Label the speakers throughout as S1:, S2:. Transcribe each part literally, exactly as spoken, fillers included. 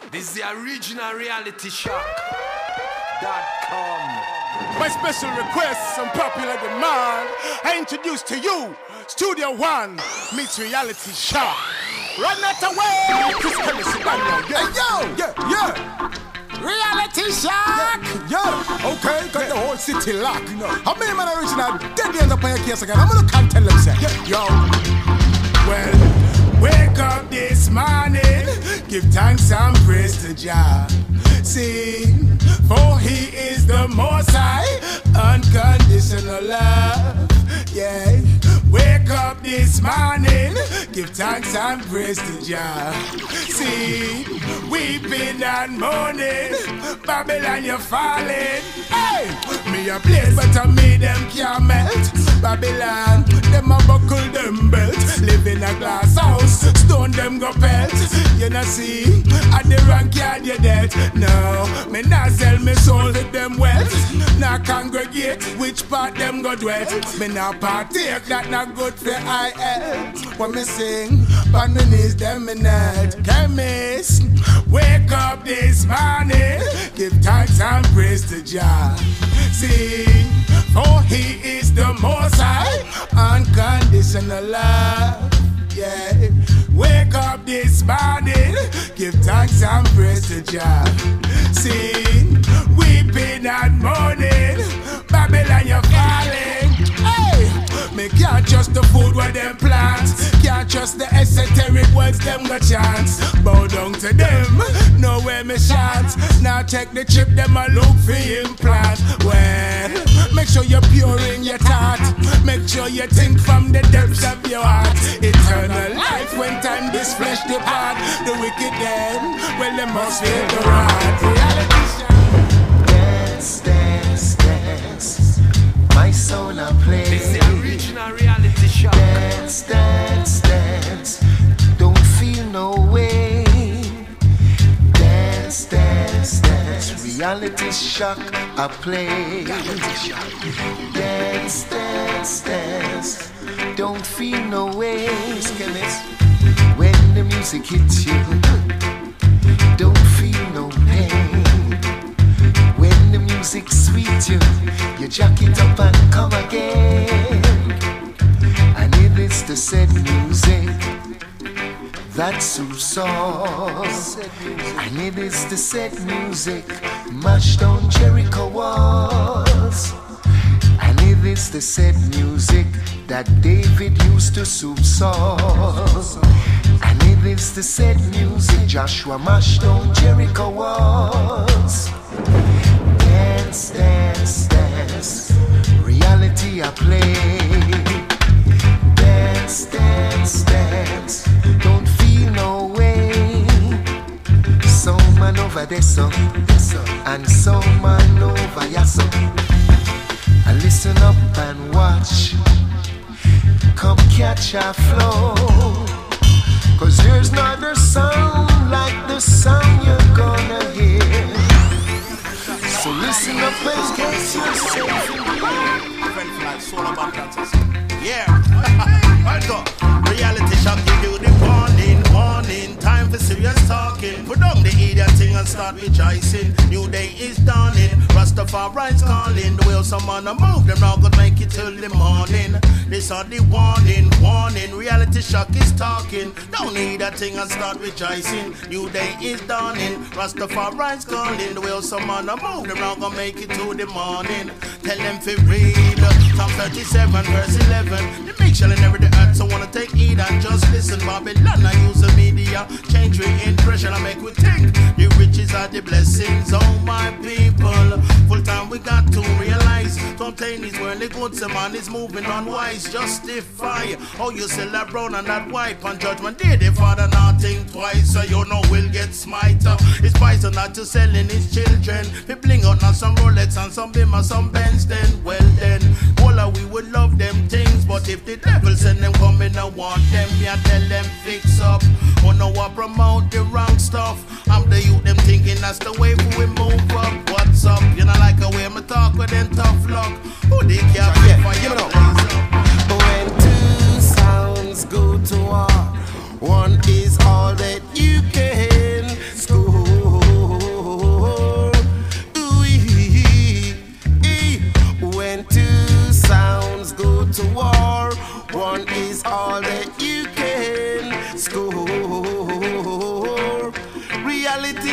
S1: This is the original reality shock dot com.
S2: My special request and popular demand, I introduce to you Studio One meets Reality Shock. Run that away! Hey yo! Yeah, yeah! Reality Shock! Yeah, yeah. Okay, got yeah. The whole city locked. No. How many man original dead ends up on your case again? I'm gonna can't tell them say. Yeah. Yo! Well, wake up this morning, give thanks and praise to Jah. Sing, for He is the Most High, unconditional love. Yeah, wake up this morning, give thanks and praise to Jah. See, weeping and mourning, Babylon you're falling. Hey, me a blaze, but I me them can't melt. Babylon, them a buckle them belt. Live in a glass house, stone them go pelt. You know see, at the rank yard you dead. No, me not sell me soul to them wealth. Now congregate, which part them go dwell. Me not partake, that not good for I health. When me sing, on me knees them me not. Chemist, wake up this morning, give thanks and praise to Jah. Sing, for He is the Most High, unconditional love. Yeah, wake up this morning, give thanks and praise to Jah. Sing, weeping and mourning, Babylon you're falling. Hey, me can't trust the food where them plant, can't trust the esoteric words them got chance. Bow down to them, know where me chance. Now take the chip, them a look for implant. Well, make sure you're pure in your thought, make sure you think from the depths of your heart. Eternal life when time this flesh depart. The wicked then, well they must feel the wrath. Reality shock.
S3: Dance, dance, dance, my soul a play.
S1: This is the original reality shock.
S3: Dance, dance, dance, don't feel no way. Dance, dance, dance, reality shock a play. Dance, dance, dance, don't feel no way. When the music hits you, don't feel no pain. When the music sweet you, you jack it up and come again. And it is the said music that soothes all. And it is the said music mash down Jericho walls. And it is the said music that David used to soothe Saul. And it is the said music Joshua mashed down Jericho walls. Dance, dance, dance, reality I play. Dance, dance, dance, don't feel no way. Some man over there, so, and some man over here, so. I listen up and watch, come catch a flow. Cause there's not a sound like the sound you're gonna hear. So listen up and get yourself in the
S4: yeah, welcome. Reality shock, give you the warning, warning. Time for serious talking. Put down the idiot thing and start rejoicing. New day is dawning. Rastafari's calling. The way someone a move, them now gonna make it till the morning. This are the warning, warning. Reality shock is talking. Don't need that thing and start rejoicing. New day is dawning. Rastafari's calling. The way someone a move, them now gonna make it till the morning. Tell them to read Psalm thirty-seven verse eleven. They make sure they never the earth, so wanna take heed and just listen. Babylon, I use the media, change with impression, I make we think. The riches are the blessings, oh my people. Full time we got to realize, to obtain these worldly goods, the man is moving unwise. Justify, oh you sell that brown and that white, on judgment day the father not think twice, so you know we'll get smite. It's poison not to selling his children. We bling out now some Rolex and some Bim and some Benz, then well then, all we would love them things, but if the devil send them coming, I want them, me I tell them fix up. Oh no, I promote the wrong stuff. I'm the youth, them thinking that's the way we move up. What's up? You know like a way me talk with them tough luck. Who they care for you blaze up?
S3: When two sounds go to war, one is all that you can score.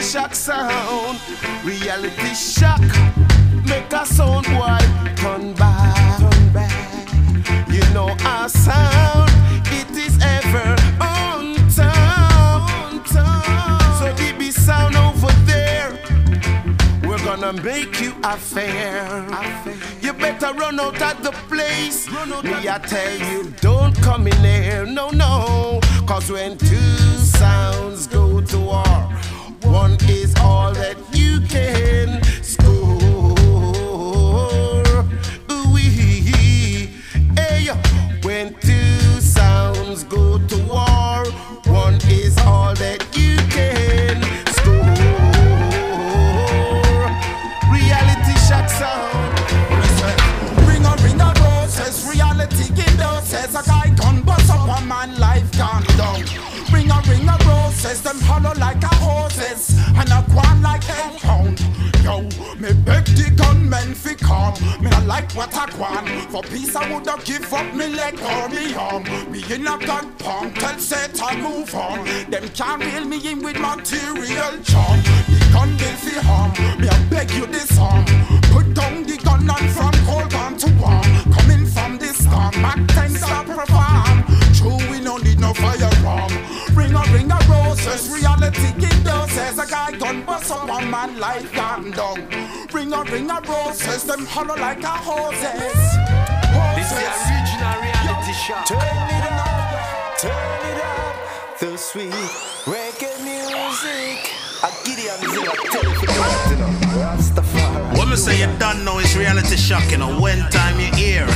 S3: shock sound. Reality shock. Make a sound boy turn back, turn back. You know our sound, it is ever on time, on time. So D B sound over there, we're gonna make you a fair. You better run out of the place. Me I tell you, don't come in here, no, no. Cause when two sounds go to war, one is all that you can score. When two sounds go to war, one is all that you can score. Reality shock sound.
S2: Ring a ring a roses, reality give doses. A guy gun bust up a man life gone down. Ring a ring a roses, them hollow like a horses, and a quan like hellhound. Yo, me beg the gunmen fi come. Me not like what I want. For peace I woulda give up me leg or me arm. Me in a gun palm, tell Satan move on. Them can't reel me in with material charm. The gun bill fi harm. Me I beg you disarm. Put down the gun and from cold on to warm. Coming from the storm, Mac ten stop perform. True we no need no firearm. Ring a ring a roses, reality give doses. A guy gun bust up one man life gone down. Ring a ring a roses, them hollow like a hoses.
S1: This is the original reality shock.
S3: Turn it up, turn it up. The sweet reggae music. I get it on the zilla, tell it for you, you know. Rastafari.
S4: What me say you done know it's reality shock, you know, when time you hear.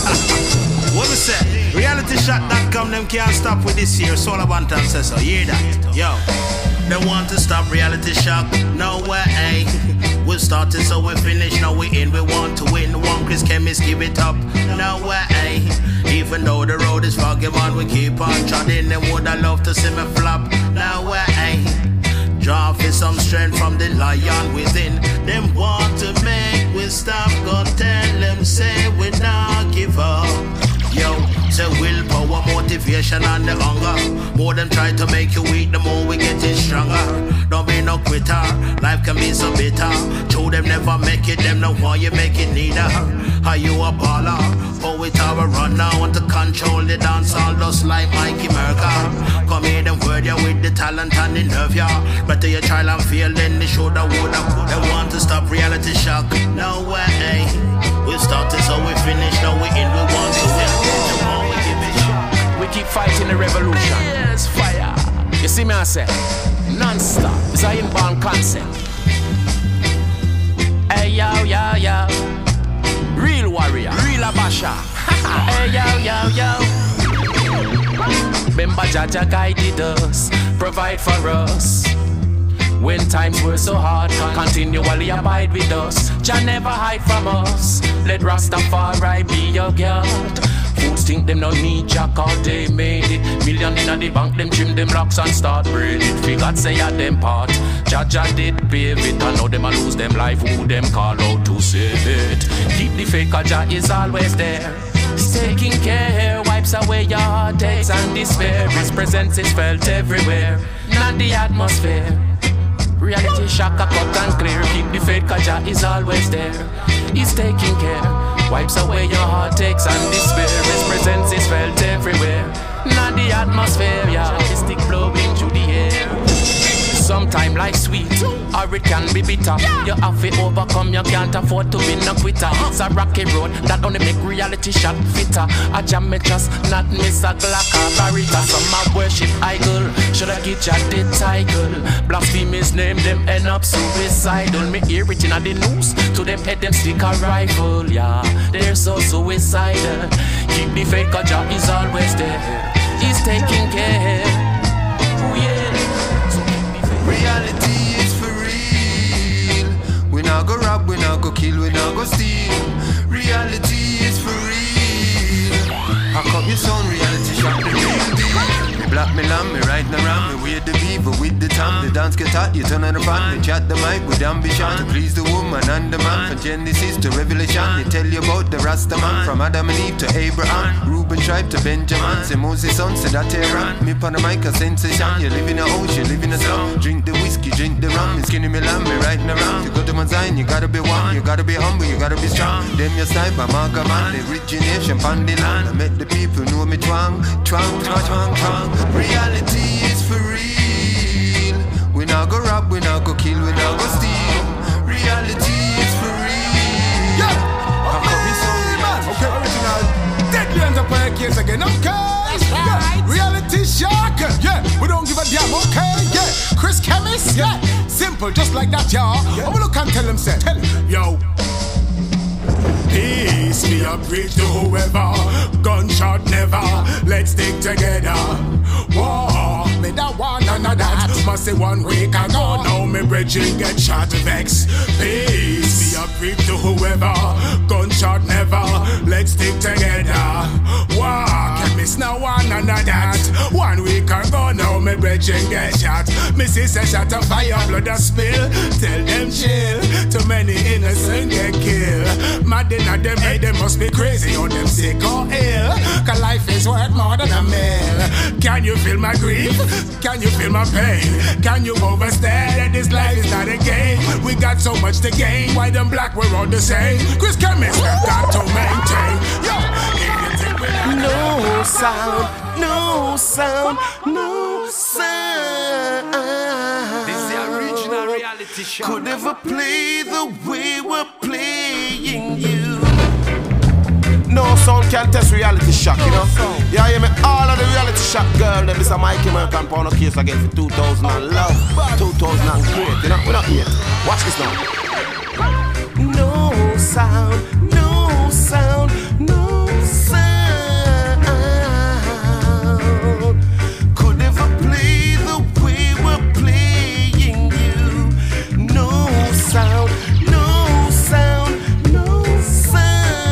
S4: What me say? reality shock dot com, them can't stop with this here. Soul Bantam says so, hear that? Yo. They want to stop reality shock, no way. We started so we finish, now we in, we want to win. One Chris Chemist, give it up, no way. Even though the road is foggy, man, we keep on trotting. Them would I love to see me flop, no way. Draw for some strength from the lion within. Them want to make we stop, go tell them, say we not give up. Yo, say willpower, motivation and the hunger. More them try to make you weak, the more we getting stronger. Don't be no quitter, life can be so bitter. True, them never make it, them no why you make it neither. Are you a baller? Poet or a runner? Want to control the dance all just like Mikey Merker. Come here, them word ya with the talent and the nerve ya. Better you try and fail, then they show the woulda. They want to stop reality shock, no way. We started so we finish, now we in, we want to win.
S1: We keep fighting the revolution. Yes, fire. You see me I say, non-stop. It's a inbound concept. Hey yo yo yo, real warrior, real Abasha. Hey yo yo yo. Remember Jaja guided us, provide for us. When times were so hard, continually abide with us. Jah never hide from us. Let Rastafari be your God. Fools think them no need Jack all they made it. Million in the bank, them trim them locks and start braiding. Figure say at them part. Jah Jah did pave it, and now them a lose them life. Who them call out to save it? Keep the faith, cause Jah is always there. He's taking care, wipes away your heartaches and despair. His presence is felt everywhere, not the atmosphere. Reality shock a cut and clear. Keep the faith, cause Jah is always there. He's taking care, wipes away your heartaches and despair. His presence is felt everywhere, not the atmosphere. Yeah, the stick blowing through the air. Sometime life sweet, or it can be bitter. You have to overcome, you can't afford to be no quitter. It's a rocky road that only make reality shot fitter. I jam me just not miss a Glock or Barita. Some a worship idol, should I get ya dead title? Blasphemous name, them end up suicidal. Me hear it in the news, to them head them stick a rifle. Yeah, they're so suicidal. Keep the faith, cause Jah is always there. He's taking care. Oh yeah.
S3: Reality is for real. We not go rob, we not go kill, we not go steal. Reality is for real. How come you sound reality shock the real deal? Me black me lamb, me right na ram, me weird the beaver with the tam. The dance get hot, you turn on the fan. Me chat the mic with ambition to please the woman and the man. From Genesis to Revelation, they tell you about the Rasta man. From Adam and Eve to Abraham, Reuben tribe to Benjamin. Say Moses son, say that Aaron. Me pon the mic a sensation. You live in a house, you live in a slum. Drink the whiskey, drink the rum. It's
S5: Skinny Milan, me right and around. You go to my sign, you gotta be one. You gotta be humble, you gotta be strong. Them your side by Marga man, the origination from the land. I make the people know me twang, twang, twang, twang, twang. Reality is for real. We not go rob, we not go kill, we not go steal. Reality is for real.
S2: Yeah, okay, original. Deadly Enterprise case again, okay. Yeah. Reality shock, yeah. We don't give a damn, okay, yeah. Chris Chemist, yeah. Simple, just like that, y'all. Yeah. I will look and tell him, say, tell him, yo. Peace, me a preach to whoever. Gunshot never, let's stick together. War, me that one and a that. Must say one week ago, now me bridging get shot vex. Peace, me a preach to whoever. Gunshot never, let's stick together. War, can miss now one and a that. One week ago, now me bridging get shot. Me sister shot a fire, blood a spill. Tell them chill, too many innocent get killed. Mad in a them head, they must be crazy or them sick or ill. Cause life is worth more than a meal. Can you feel my grief? Can you feel my pain? Can you understand that this life is not a game? We got so much to gain. White and black, we're all the same. Chris Chemist have got to maintain. Yo, if you think we're not
S6: no sound, no sound, no sound.
S5: This is the original reality show.
S6: Could ever play the way we're playing you. No sound can test reality shock, you know. Yeah, you mean all of the reality shock girl. Them is a Mikey American pound of case again for two thousand and love, two thousand and great. You know, we're not here. Watch this now. No sound, no sound, no sound. Could ever play the way we're playing you. No sound, no sound, no sound.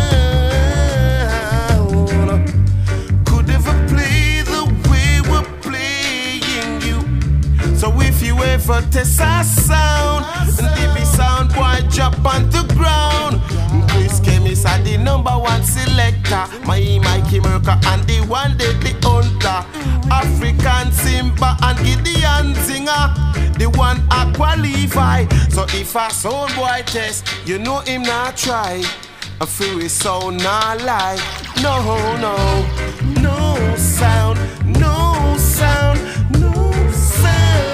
S6: Could ever play the way we're playing you. So if you ever test our sound, and D B sound boy drop on the ground. Chris Chemist are the number one selector. My Mikey Merker and the one deadly hunter. African Simba and Gideon Singer, the one I qualify. So if a sound boy test, you know him not try. A free sound not lie. No, no, no sound, no sound, no sound.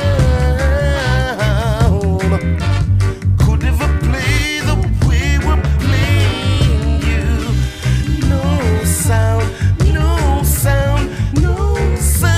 S6: Could ever play the way we're playing you. No sound, no sound, no sound.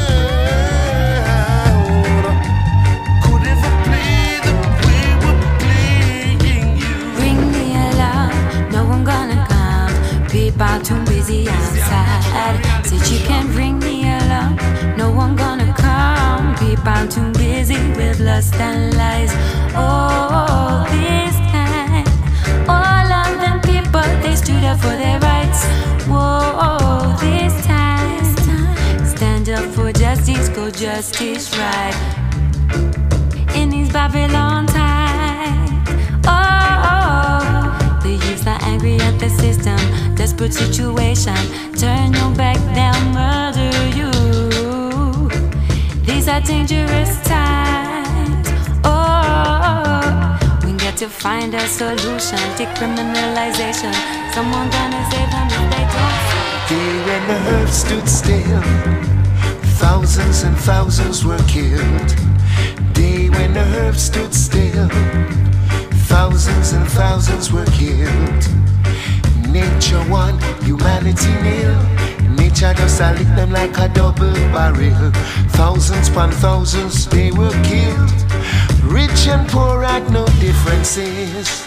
S6: Could ever play the way we're playing you.
S7: Ring the alarm, no one gonna come. People too busy outside. Said you can't ring the alarm, no one gonna come. People too busy with lust and lies. Oh, this time, all of them people, they stood up for their rights. Whoa, this time, stand up for justice, go justice right. In these Babylon times, oh, the youths are angry at the system. Desperate situation, turn your back, they'll murder you. These are dangerous times. Oh, we got to find a solution. Decriminalization, someone gonna save them if they don't.
S3: Day when the earth stood still, thousands and thousands were killed. Day when the earth stood still, thousands and thousands were killed. Nature one, humanity nil. Nature just a lick them like a double barrel. Thousands upon thousands they were killed. Rich and poor had no differences.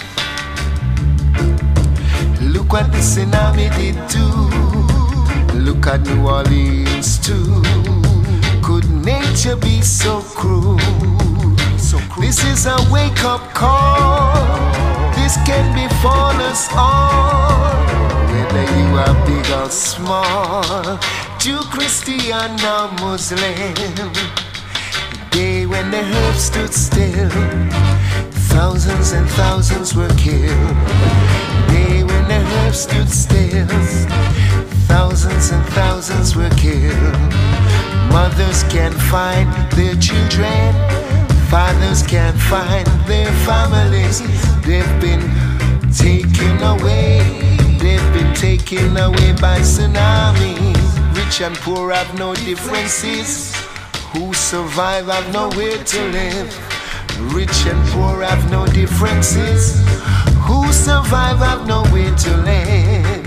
S3: Look what the tsunami did too. Look at New Orleans too. Could nature be so cruel? So cruel. This is a wake-up call. This can befall us all. Whether you are big or small, Jew, Christian or Muslim. Day when the earth stood still, thousands and thousands were killed. Day when the earth stood still, thousands and thousands were killed. Mothers can't find their children, fathers can't find their families. They've been taken away. They've been taken away by tsunami. Rich and poor have no differences. Who survive have nowhere to live. Rich and poor have no differences. Who survive have nowhere to live.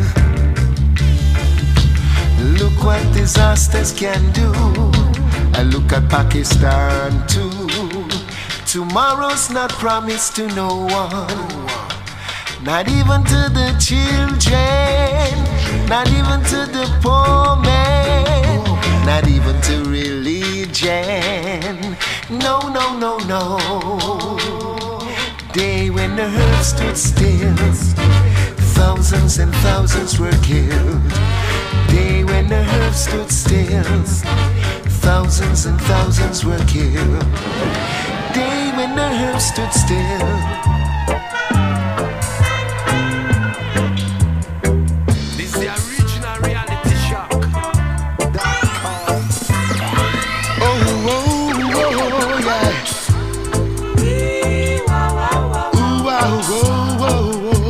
S3: Look what disasters can do. I look at Pakistan too. Tomorrow's not promised to no one. Not even to the children. Not even to the poor man. Not even to religion. No, no, no, no. Day when the earth stood still, thousands and thousands were killed. Day when the earth stood still, thousands and thousands were killed. Day when the earth stood still.
S1: This is the original reality shock.
S3: Oh, oh, oh, yeah. Ooh, wow, oh, oh, oh.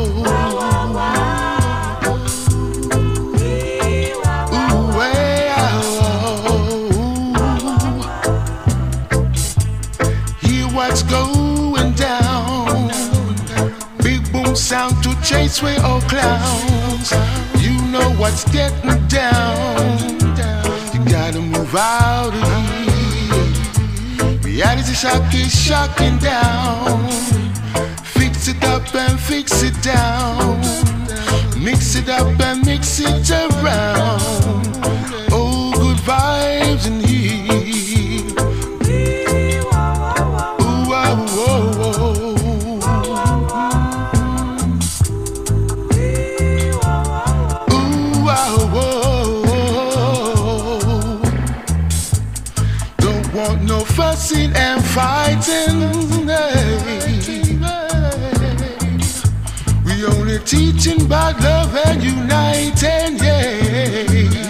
S3: Going down, big boom sound to chase away all clowns. You know what's getting down. You gotta move out of here. Reality shock is shocking down. Fix it up and fix it down. Mix it up and mix it around. Oh, good vibes in here. Fussing and fighting, hey. We only teaching about love and uniting, yeah.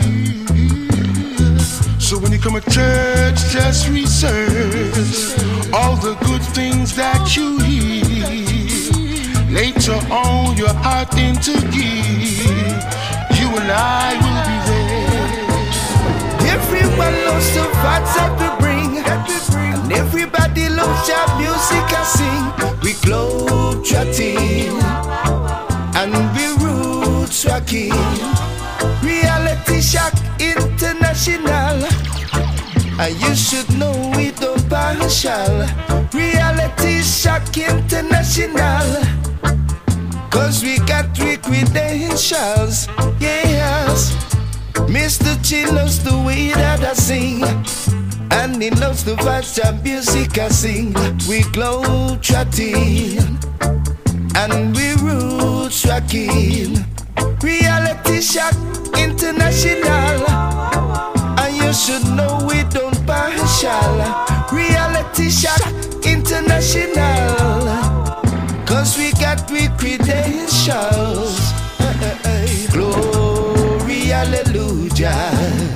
S3: So when you come to church, just research all the good things that you hear. Later on, your heart into give. You and I will be there.
S8: Everyone loves the vibes that we bring. And everybody loves our music I sing. We globe trotting and we roots rocking. Reality Shock International. And you should know we don't partial. Reality Shock International. Cause we got three credentials. Yes. Mister Chill loves the way that I sing. And he loves the vibes and music I sing. We globe trotting and we roots rocking. Reality Shock International. And you should know we don't partial. Reality Shock International. Cause we got we credentials. Glory, hallelujah.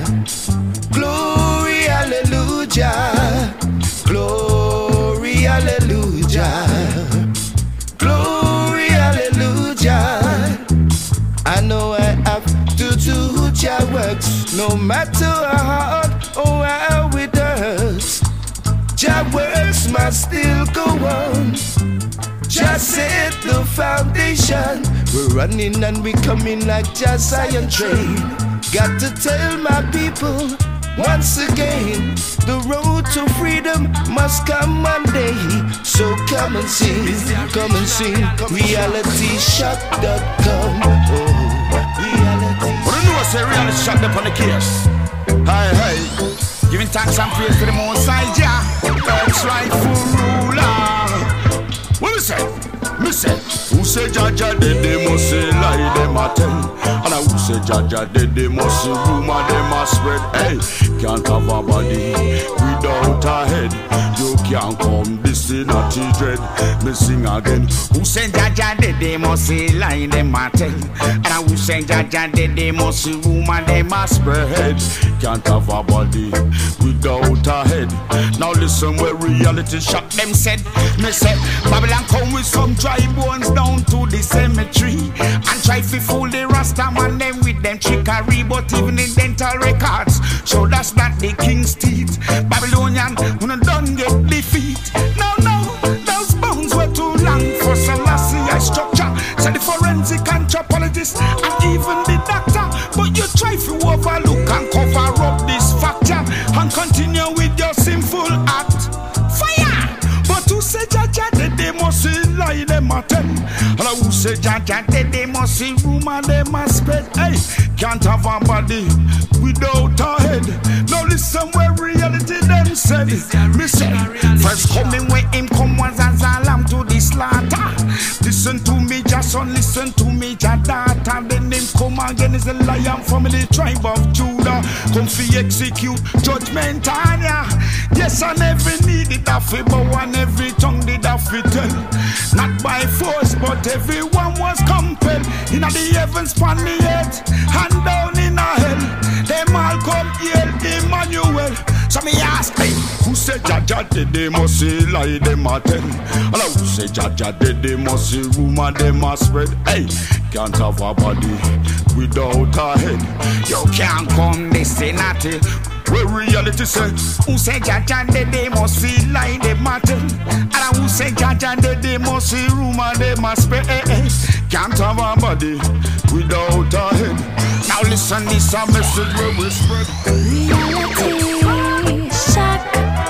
S8: Glory, hallelujah. Glory, hallelujah. Glory, hallelujah. I know I have to do your works, no matter how hard or how it hurts. Your works must still go on. Just set the foundation. We're running and we coming like just iron train. Got to tell my people once again, the road to freedom must come one day. So come and sing, come and sing. reality shock dot com. Oh, reality.
S9: What do you know? Say reality shock up on the case. Hi, hi. Giving thanks and praise to the Most High Jah, Earth's rightful ruler. What we say? Me say, who say Jah Jah dead, they must say lie, them a tell. And I who say Jaja dead, they must see rumor, they must spread. Hey, can't have a body without a head. You can't come this in a dread. Me sing again.
S10: Who say Jaja dead, they must see lie, they must tell. And who say Jaja dead, they must see rumor, they must spread.
S9: Can't have a body without a head. Now listen where reality shock them said. Me said Babylon come with some dry bones down to the cemetery and try to fool the Rasta man them with them trickery. But even in dental records show that's not the king's teeth. Babylonian who done get defeat. No, no, those bones were too long for Selassie I structure. So the forensic anthropologist and even the doctor. But you try to overlook and cover up this factor and continue with your sinful act. Fire! But who say Jaja dead, they must see lie, they must tell. And who say Jaja dead, they must see rumor, they must spread. Hey, can't have a body without a head. Now listen where reality them said. Me say, first coming where him come was as a lamb to the slaughter. Listen to me, just son, listen to me, Jadata. Then him come again is a lion from the tribe of Judah. Come fi execute judgment on ya. Yes, and every knee did a fi bow and every tongue did a fi tell. Not by force, but everyone was compelled. In the heavens, pan the earth, and down in a hell. Them all come hail Emmanuel. So me ask me, who say Jaja dead, they must say lie, they must tell. And who say Jaja dead, they must say rumor, they must spread. Hey, can't have a body without a head.
S10: You can't come this natty.
S9: Where reality say,
S10: who say Jaja dead, they must feel like they matter. And who say Jaja dead, they must see rumor, they must spread.
S9: Can't have a body without a head.
S10: Now listen, this a message where we spread.
S7: Reality shock.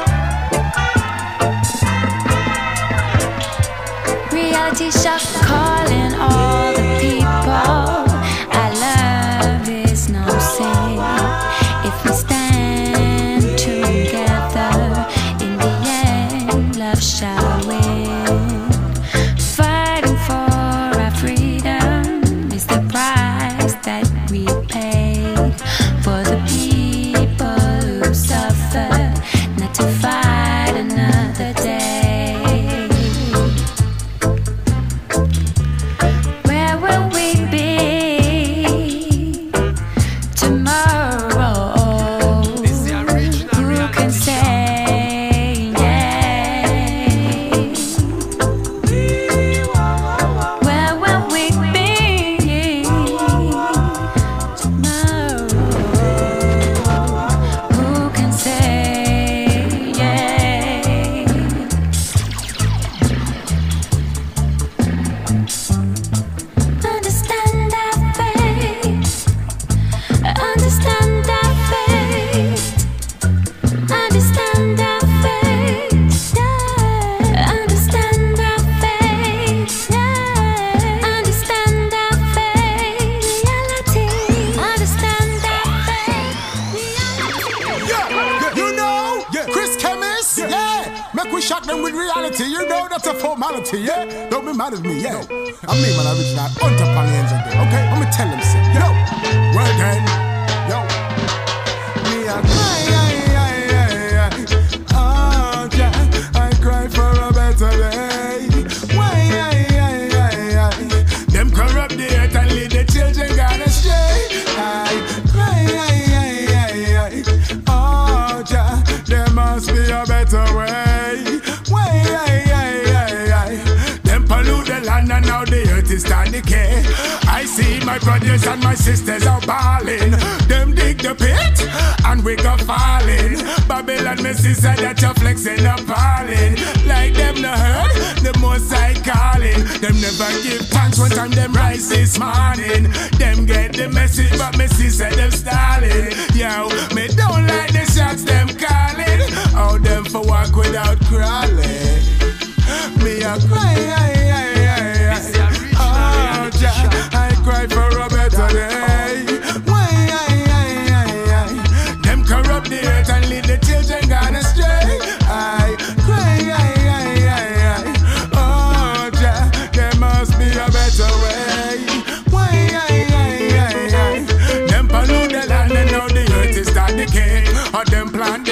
S7: Reality shock calling all the people. Our love is no sin if we stand together. In the end, love shall win. Fighting for our freedom is the price that we pay for the people who suffer, not to fight another day. Where will we be tomorrow? Who can say? Yeah. Where will we be tomorrow? Who can say? Yeah. Understand our fate. Understand our fate. Understand our fate. Yeah. Understand our fate. Yeah. Understand our fate. Reality. Understand our fate. Reality.
S2: Yeah, you know, yeah. Chris Chemist, yeah. yeah. Make we shock them with reality. You know that's a formality, yeah. Don't be mad at me, yeah. I mean, man, I reach that under Pangans again, okay? I'ma tell them, say, yo, well then, yo. Me a cry, I, I, I, I. Oh, yeah, I cry for a better day. Why, I, I, I, I. Them corrupt the earth and lead the children gone astray. I cry, I, I, I, I. Oh, yeah, there must be a better way. Why, I, I, I, I. Them pollute the land and now the earth is starting to decay. I see my brothers and my sisters are balling. Them dig the pit and we go falling. Babylon, my sister, that you're flexing appalling. Like them no heard, the most I calling. Them never give thanks one time them rise this morning. Them get the message but my sister them stalling. Yo, me don't like the shots them calling. How them for walk without crawling. Me a cry, I, I, I, I. Oh, yeah, I cry for a better day. Why, I, I, I, I. Them corrupt the earth and lead the children gone astray. I cry, I, I, I, I. Oh, yeah, there must be a better way. Why, I, I, I, I.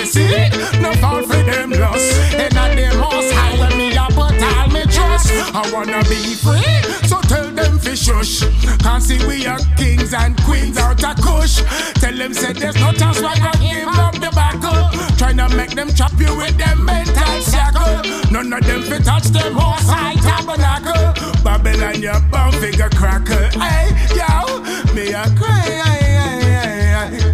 S2: see, no fall for them lost. And at the most high when me a put all me trust. I wanna be free, so tell them fi shush. Can't see we are kings and queens out of kush. Tell them say there's no chance we gon' give up the battle. Tryna make them chop you with them mental shackle. None of them fi touch them most high tabernacle. Babylon your bound figure crackle. Hey yo, me a cry. Hey, hey, hey, hey.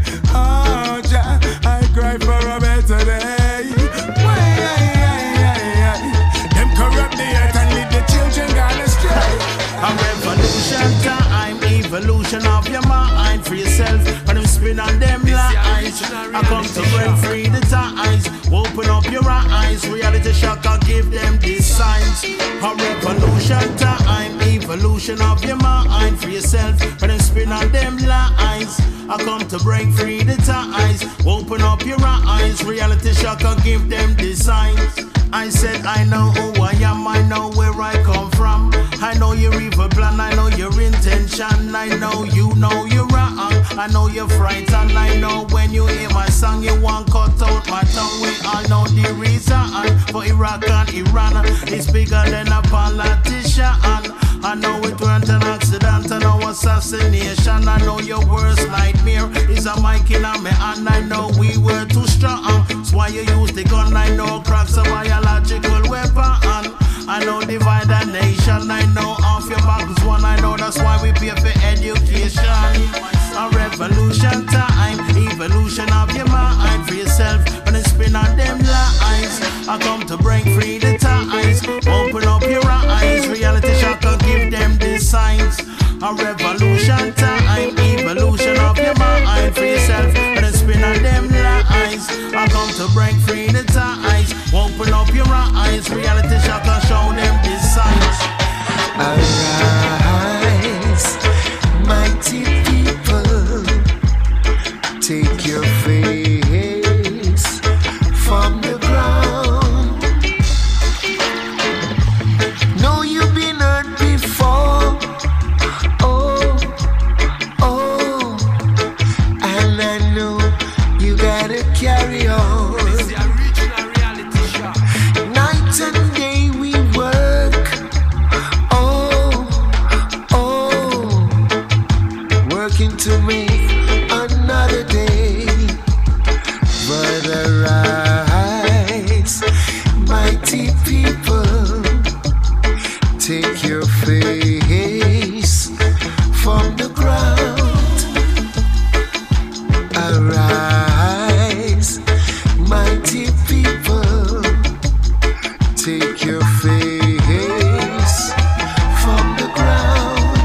S2: Oh Jah, I cry for a better day. Way, hey, hey, hey, hey. Them corrupt the earth and lead the children gone astray.
S4: A revolution time, evolution of your mind for yourself. And them spin on them lines. I come to break free the ties. Open up your eyes. Reality shock, I'll give them these signs. A revolution time, evolution of your mind for yourself. And them spin on them lines. I come to break free the ties. Open up your eyes. Reality shock, I'll give them these signs. I said I know who I am, I know where I come from. I know your evil plan, I know your intention. I know you know you're wrong. I know you're frightened. I know when you hear my song, you want cut out my tongue. We all know the reason for Iraq and Iran. It's bigger than a politician. I know it weren't an accident, I know assassination. I know your worst nightmare is a mic in a me, and I know we were too strong. That's why you use the gun. I know cracks a biological weapon. I know divide a nation. I know off your back is one. I know that's why we pay for education. A revolution time, evolution of your mind for yourself. When it's spin on them lines, I come to break free the ties. Open up your eyes, reality shock and give them the signs. A revolution time, evolution of your mind for yourself. When it's spin on them lines, I come to break free the ties. Open up your eyes, reality shock and show them the signs.
S3: Arise, mighty people, take your face from the ground. Know you've been hurt before, oh, oh, and I know you gotta carry on. Night and day we work, oh, oh, working to make another day. But arise, mighty people, take your face from the ground. Arise, mighty people, take your face from the ground.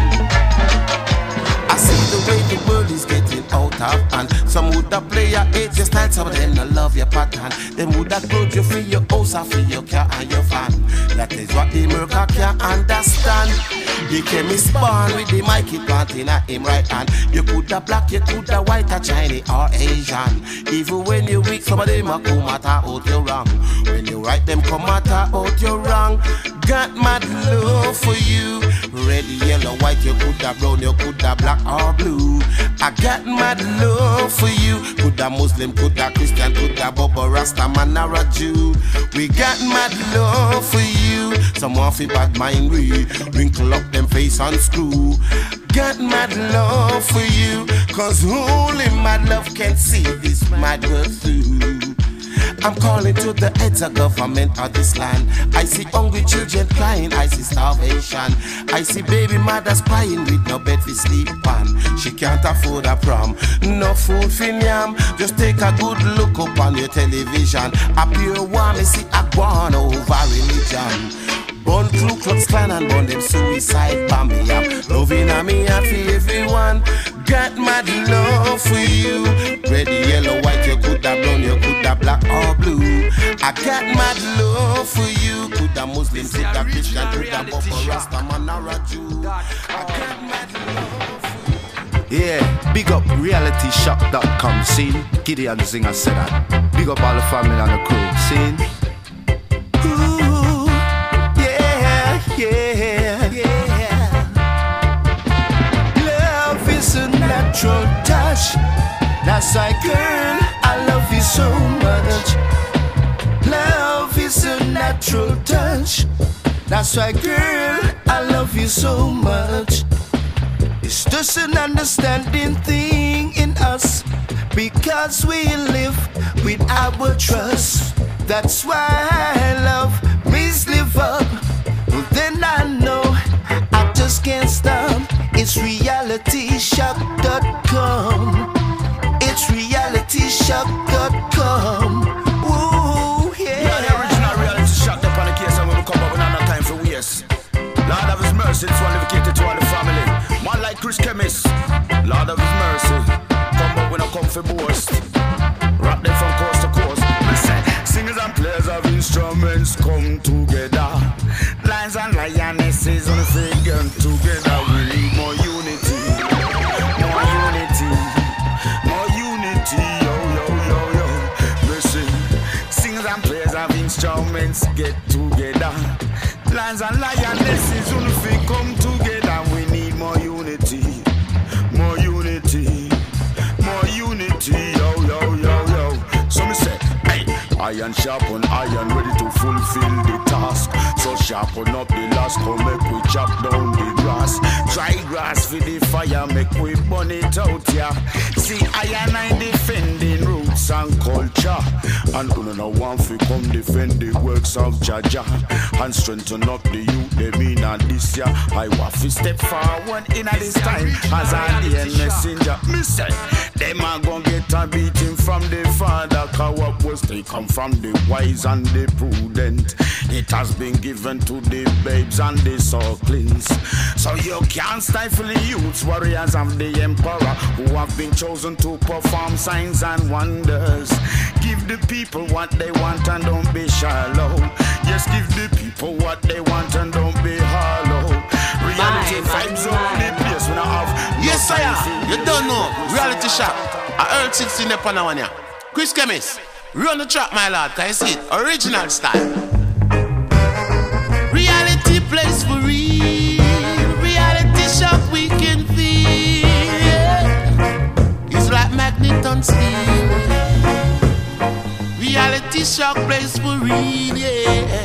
S6: I see the way the world is getting out of hand. Some would have play your age, your style, some of them not love your pattern. Them would have clothes you for your house or for your car and your van. That is what the America can't understand. The chemist born with the Mikey plant in him right hand. You could have black, you could have white, or Chinese or Asian. Even when you weak, some of them a come matter out your wrong. When you right, them come matter out your wrong. Got mad love for you. Red, yellow, white, you could have brown, you could have black or blue. I got mad love for you. Could have Muslim, could have Christian, could have Bobo, Rasta man or a Jew. We got mad love for you. Someone feel bad mind we wrinkle up them face and screw. Got mad love for you, cause only mad love can see this mad world through. I'm calling to the heads of government of this land. I see hungry children crying, I see starvation. I see baby mothers crying with no bed to sleep on. She can't afford a prom, no food for yam. Just take a good look up on your television. A pure one, me see a one over religion. Born Ku Klux Klan and born them suicide bomb me up. Loving a me and for everyone. Got mad love for you. Red, yellow, white, you could have brown, you could have black or blue. I got mad love for you. Could have Muslim, could have Christian, could have Bobo, Rasta man or a Jew. I got mad love for you.
S11: Yeah, big up reality shock dot com, see? Gideon Zinger said that. Big up all the family and the crew, see? Ooh, yeah, yeah, yeah. Love is a natural touch. That's why, girl, I love you
S8: you so much. Love is a natural touch. That's why, girl, I love you so much. It's just an understanding thing in us, because we live with our trust. That's why I love Miss Live Up. Well, then I know I just can't stop. It's reality shock dot com. It's reality shock dot com. Ooh, yeah.
S9: Yeah, the original reality shock up on the case, and when we come up, we don't have time for waste. Lord of His mercy, it's one dedicated to all the family. Man like Chris Chemist, Lord of His mercy. Come up when I come for boast. Rock them from coast to coast. Listen, singers and players of instruments come together. Lions and lionesses on the figure together. We need more unity, more unity, more unity. Yo, yo, yo, yo. Listen, singers and players of instruments get together. Lions and lionesses on the figure come together. We need more unity, more unity, more unity. Yo, yo, yo, yo. So me say, hey, iron sharpen iron, ready to fulfill the task. So sharpen up the last, come make we chop down the grass. Dry grass for the fire, make we burn it out, yeah. See, iron I defending roots and culture, and who no one fi come defend the works of Jaja and strengthen up the youth. They mean and this year, I want to step forward in at this time as I the messenger. Me say, them a gon' get a beating from the father, 'cause what was they come from the wise and the prudent. It has been given to the babes and the sucklings. So you can't stifle the youths, warriors of the emperor, who have been chosen to perform signs and wonders. Give the people what they want and don't be shallow. Yes, give the people what they want and don't be hollow. Reality vibes on the place when I have.
S6: Yes, I am. You don't know. Reality shock. I heard sixteen upon a one here. Chris Chemist, run the track, my lord, cause you see it. Original style.
S1: Reality plays for real. Reality shock we can feel. It's like magnet on steel. Reality shock plays for real, yeah.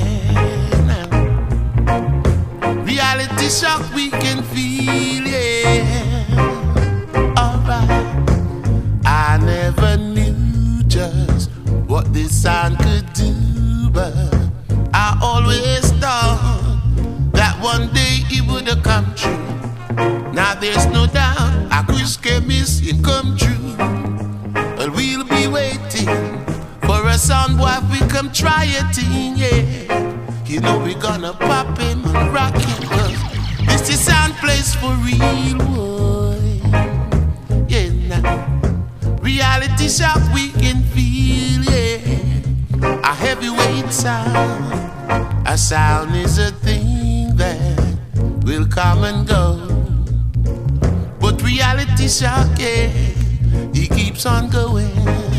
S1: Reality shock we can feel, yeah. Alright. I never knew just what this sound could do, but I always thought that one day it would have come true. Now there's no doubt a Chris Chemist it come true. But we'll be waiting for a sound boy we come try a thing, yeah. You know we're gonna pop him and rock him, but this is sound place for real, boy. Yeah, nah. Reality shock we can feel, yeah. A heavyweight sound. A sound is a thing that will come and go. But reality shock, yeah, he keeps on going.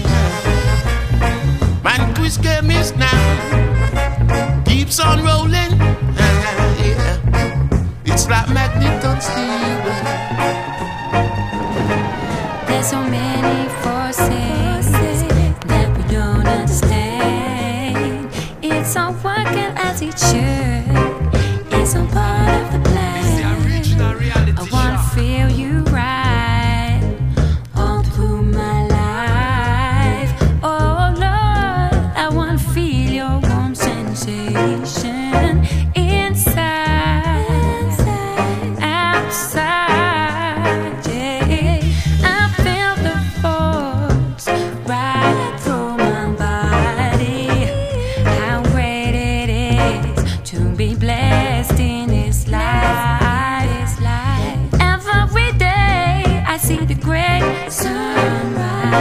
S1: Man, Chris Chemist now keeps on rolling. Yeah. It's like magnet on steel.
S7: There's so many forces that we don't understand. It's all working as it should. It's all part of the plan. I wanna feel you right all through my life. Oh Lord, I wanna feel your warm sensation inside, outside. Yeah, I feel the force right through my body. How great it is to be blessed in this life. Every day I see the great sunrise.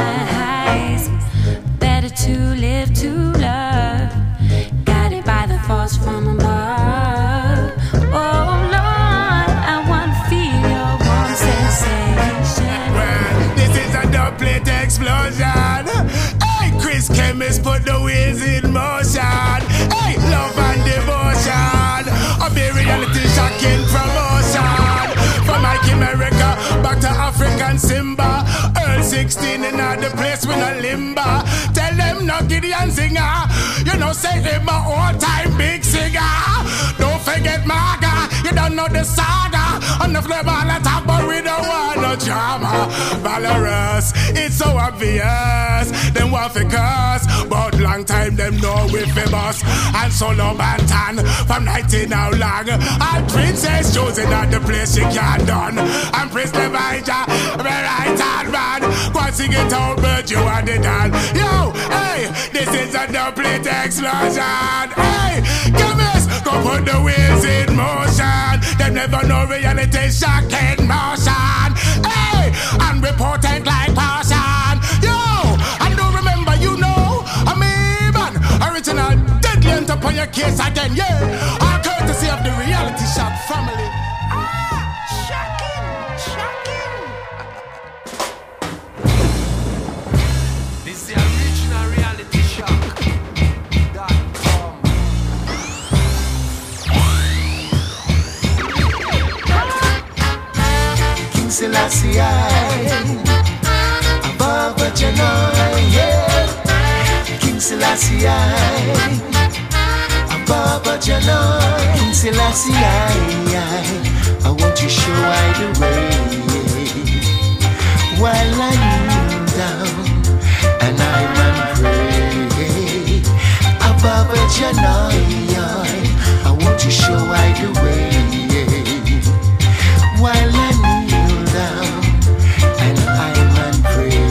S7: Better to live to love, guided by the force from above. Oh Lord, I want to feel your warm sensation.
S2: Well, this is a doublet explosion. Hey, Chris Chemist put the wheels in motion. Hey, love and devotion. A big reality shocking promotion. From Mike America back to African Simba. Earl sixteen in the place with a limba. Tell Gideon singer. You know, say him my all-time big singer. Don't forget Maga, you don't know the saga. On the flip all the top, but we don't want no drama. Valorous, it's so obvious. Them want for curse, but long time them know we famous. And solo Bantan from nineteen now long. And Princess choosing at the place she can't done. And Prince Leviah, very right hand man. Go and sing it out, but you are the done. Yo, hey, this is a double explosion. Hey, chemist, go put the wheels in motion. Them never know reality shock in motion. Hey, and reporting like passion. Yo, and don't remember, you know, I'm even original deadly end up on your case again. Yeah, all courtesy of the Reality Shock family.
S3: Selassie, above a Janai, yeah. King Selassie, above a Janai. King Selassie, I want to show I the way. While I kneel down and I man pray, above a Janai, I want to show I the way. While I kneel down and I man pray,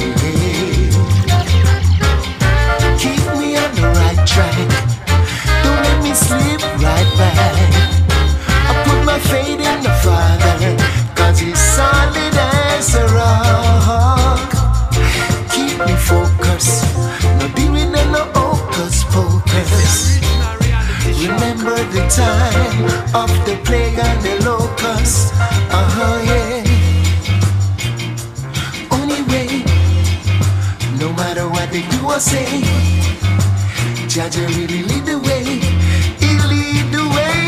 S3: keep me on the right track, don't let me slip right back. I put my faith in the Father, cause he's solid as a rock. Keep me focused, no doing no hocus pocus. Remember the time of the plague and the locust. Uh-huh, yeah. Only way, no matter what they do or say, Jaja really lead the way. He lead the way.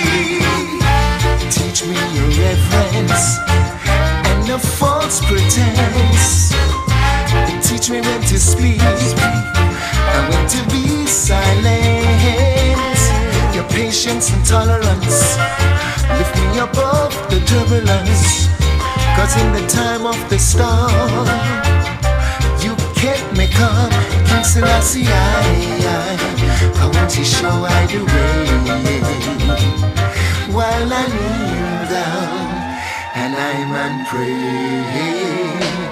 S3: Teach me your reverence and no false pretense. Teach me when to speak and when to be silent. Your patience and tolerance lift me above the turbulence. Cause in the time of the storm, you kept me calm. King Selassie, I, I want to show I the way. While I kneel down and I man pray.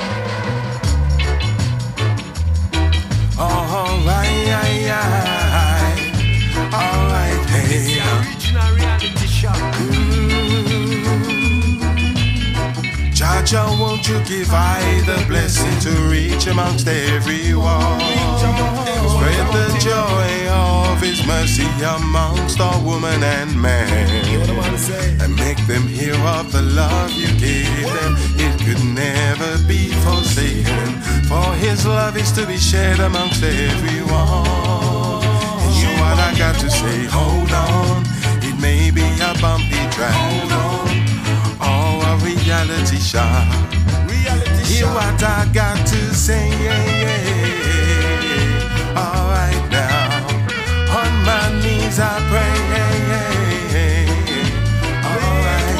S6: Alright, aye, aye. Alright, hey.
S1: It's the original Reality Shock.
S6: Jaja, won't you give I the blessing to reach amongst everyone? Spread the joy of his mercy amongst all woman and man, and make them hear of the love you give them. It could never be forsaken, for his love is to be shared amongst everyone. And you know what I got to say, hold on, it may be a bumpy track, hold on. Oh, a reality shock. Reality Hear shock. What I got to say, yeah, yeah, yeah. All right now, on my knees I pray, yeah, yeah, yeah. All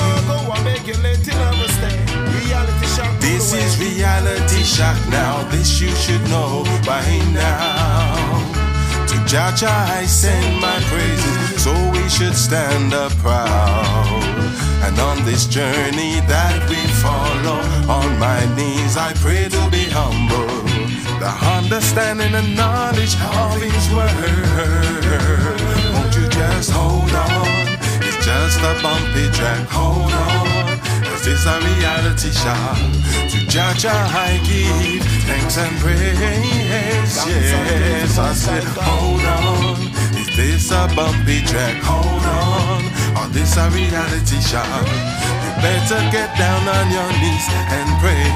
S6: right. This is reality shock now. This you should know by now. To Jaja I send my praises, so we should stand up proud. And on this journey that we follow, on my knees I pray to be humble. The understanding and knowledge of his word. Won't you just hold on? It's just a bumpy track, hold on. Cause it's a reality shock. To Jaja I give thanks and praise. Yes, I said hold on. Is this a bumpy track? Hold on. Or this a reality shock? You better get down on your knees and pray.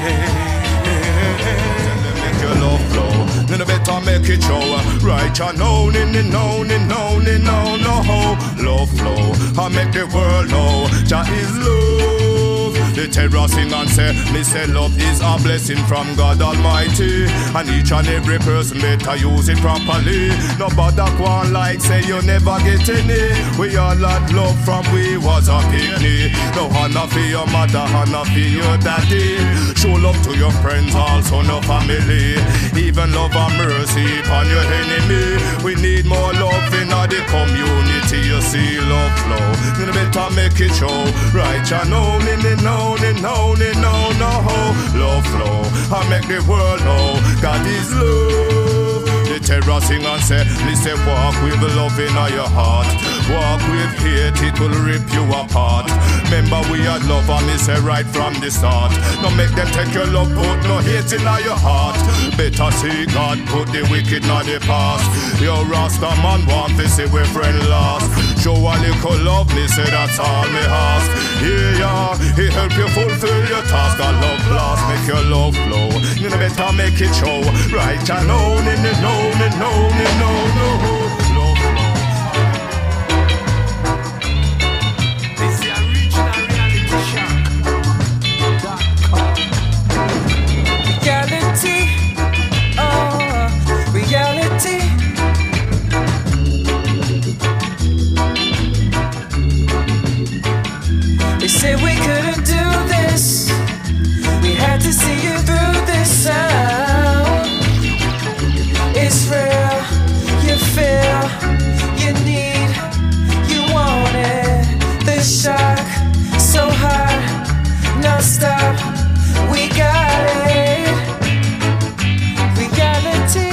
S6: Make your love flow. Then you better make it show. Right, you know, in the know, in know, in know, no. Love flow. I make the world know. Jah is love.
S12: The terror sing and say, me say love is a blessing from God Almighty, and each and every person better use it properly. No bother go on like say you never get any. We all had love from we was a picnic. No honor for your mother, honor for your daddy. Show love to your friends, also no family. Even love and mercy upon your enemy. We need more love in the community. You see love flow, you better make it show. Right, you know, me, me, know, me, know, me, know, no. Love flow, I make the world know God is love. The terror sing and say, listen, walk with love in your heart. Walk with hate, it will rip you apart. Remember we had love and me say right from the start. Don't make them take your love, put no hate in your heart. Better see God put the wicked in the past. Your Rasta man want to see we friend lost. Show a little love, me say that's all me ask. Yeah, yeah, he help you fulfill your task. I love blast, make your love flow. You know better make it show. Right, I know, me know, me know, me know, no. Love flow. This is the original reality shock.
S13: Reality, oh, reality. They say we couldn't do this. We had to see you through this sound. It's real, you feel, you need, you want it. The shock, so hard, no stop, we got it. Reality,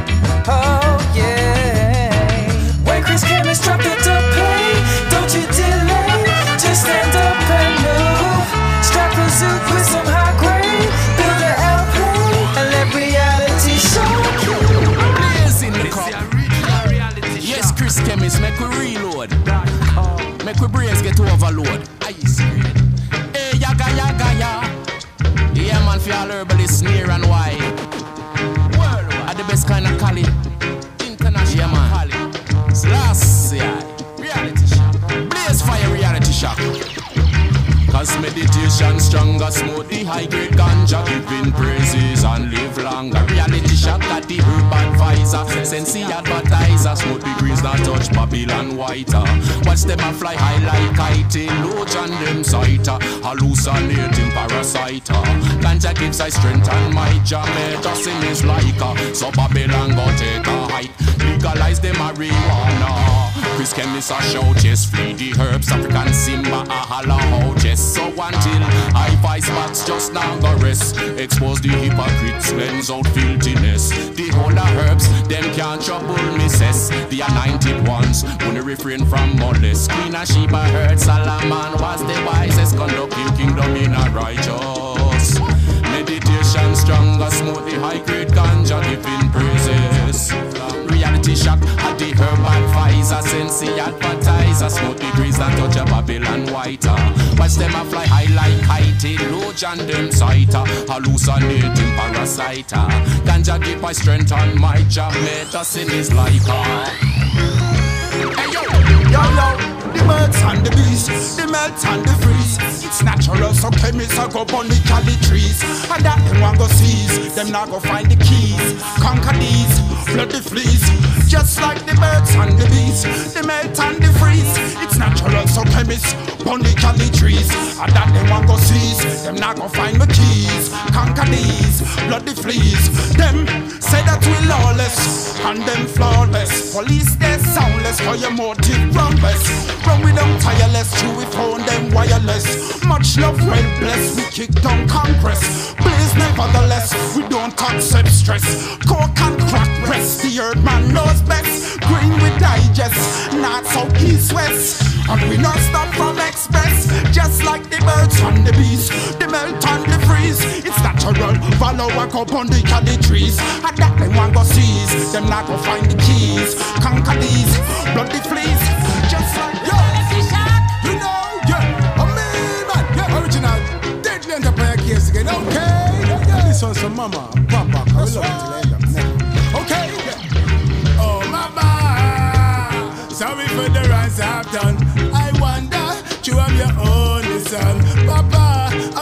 S13: oh yeah. When Chris Chemist dropped it to play, don't you delay, just stand up and move. Strap a suit with some high grade, build an L P and let reality show you.
S1: Blazing the cup. Yes, Chris Chemist, make we reload. Make we brains get overload. Ice cream. Hey, yaga yaga ya. Yeah, man, for all herbalists near and wide. Worldwide. Are the best kind of Cali. International, yeah, man. Cali. Slash, yeah. Reality shock. Blaze fire reality shock. Cause meditation stronger, smooth the high grade ganja, giving praises and live longer. Reality shock at the herb advisor, sensei advertiser, smooth the greens that touch Babylon whiter. Watch them a fly high like kite, loach and them sighter, hallucinating parasiter. Ganja gives I strength and might, medicine is like a, so Babylon go take a hike. Legalize the marijuana. Chris Chemist a shout, yes, free the herbs. African Simba a holla out, yes. So until I vice box just now go rest. Expose the hypocrites, cleanse out filthiness. The whole of herbs, them can't trouble me, says. The anointed ones, wanna refrain from molest. Queen of Sheba heard Solomon was the wisest. Conducting kingdom in a righteous. Meditation stronger, smooth the high grade ganja, giving praises. Reality shock at the herb advisor, sensei advertiser, smooth degrees that touch a Babylon whiter. Watch them a fly high like kite, loach and them sighter, hallucinating parasiter. Ganja give my strength and my job, medicine is like a.
S9: Hey yo, yo yo. The birds and the bees, the melt and the freeze. It's natural, so chemists a go burn the cali trees. And that them want go seize, them not go find the keys. Conquer these, flood the fleas. Just like the birds and the bees, the melt and the freeze. It's natural, so chemists burn the cali trees. And that them want go seize, them not go find the keys. Conquer these, flood the fleas. Them say that we lawless, and them flawless. Police they soundless, for your motive wrongless. Run with them tireless, till we found them wireless. Much love, well blessed, we kick down Congress. Blaze nevertheless, we don't accept stress. Coke and crack rest, the earth man knows best. Green we digest, not south, east, west. And we not stop from express. Just like the birds and the bees, the melt and the freeze. It's natural, follow walk up on the cali trees. And that them want go seize, them not go find the keys. Conquer these, blood the fleas. Just like
S2: you know, yeah, a mean man, yeah, original, deadly enterprise case again, okay, yeah, yeah. This one's from Mama, Papa, I love it till end up, okay, yeah. Oh Mama, sorry for the runs I've done. I wonder, you have your only son, Papa,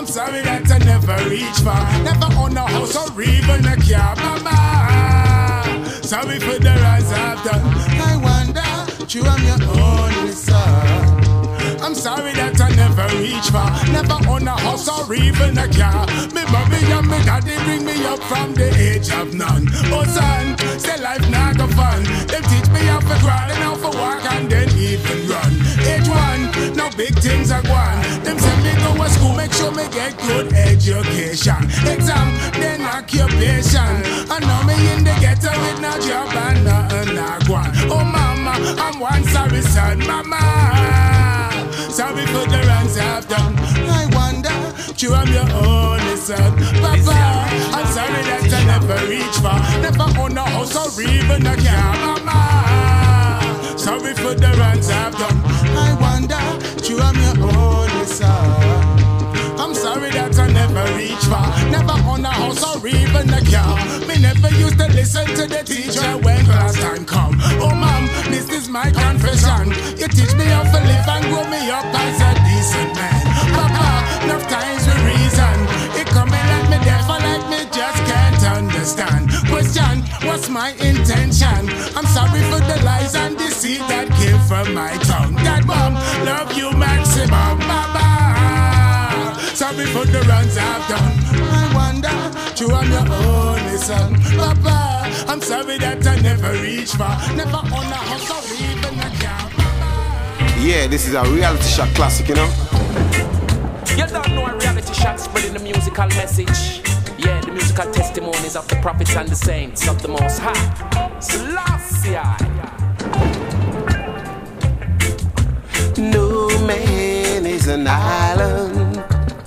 S2: never reach far. Never own a house or even a car, mama. Sorry for the rise I've done. I wonder, you am your only son. I'm sorry that I never reach far. Never own a house or even a car. Me mommy and me daddy bring me up from the age of none. Oh son, say life not go fun. Them teach me how to crawl and how to walk and then even run. Age one, now big things are gone. Them send me go to school, make sure me get good education. Exam, then occupation. And now me in the ghetto with no job and nothing not gone. Oh mama, I'm one sorry son, mama. Sorry for the wrongs I've done. I wonder, you am your only son, Papa. I'm sorry that I never reach far. Never own a house or even a car, Mama. Sorry for the wrongs I've done. I wonder, you am your only son. I'm sorry that I never reach far. Never own a house or even a car. Me never used to listen to the teacher when class time come. Oh mom, this is my confession. You teach me how to live and grow me up as a decent man. Papa, enough times we reason. It coming like me deaf or like me just can't understand. Question, what's my intention? I'm sorry for the lies and deceit that came from my tongue. That mom, love you maximum, Baba. Sorry for the wrongs I've done. I wonder, you am your only son, Papa. I'm sorry that I never reach far. Never own a house or even a car.
S6: Yeah, this is a reality shock classic, you know.
S1: You don't know a reality shock spreading the musical message. Yeah, the musical testimonies of the prophets and the saints of the Most High. Selassie.
S6: No man is an island.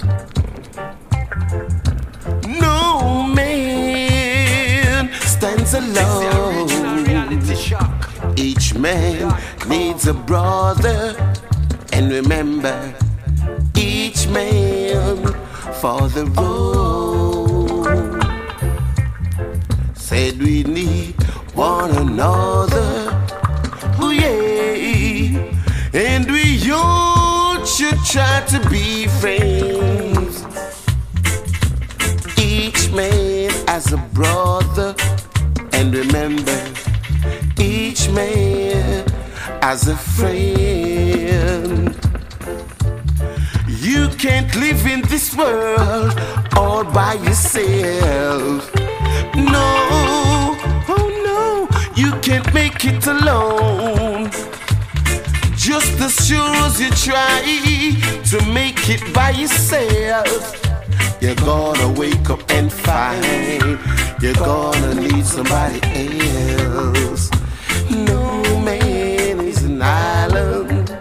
S6: No man stands alone. Each man needs a brother. And remember, each man for the road. Said we need one another. Oh yeah. And we all should try to be friends. Each man as a brother. And remember, each man as a friend. You can't live in this world all by yourself. No, oh no, you can't make it alone. Just as sure as you try to make it by yourself, you're gonna wake up and find you're gonna need somebody else. No man is an island.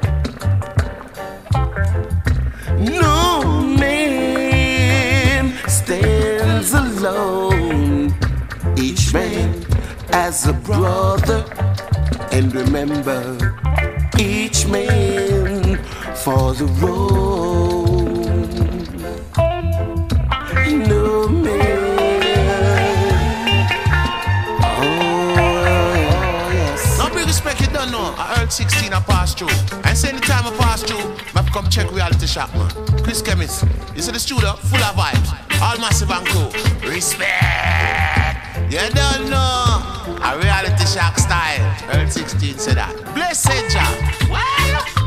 S6: No man stands alone. Each man as a brother. And remember, each man for the road. No man.
S14: I heard sixteen I passed through. And say anytime I pass through, I come check reality shock, man. Chris Chemist, you see the studio full of vibes, all massive and cool. Respect. You don't know a reality shock style. Earl sixteen said that. Blessed job. Well.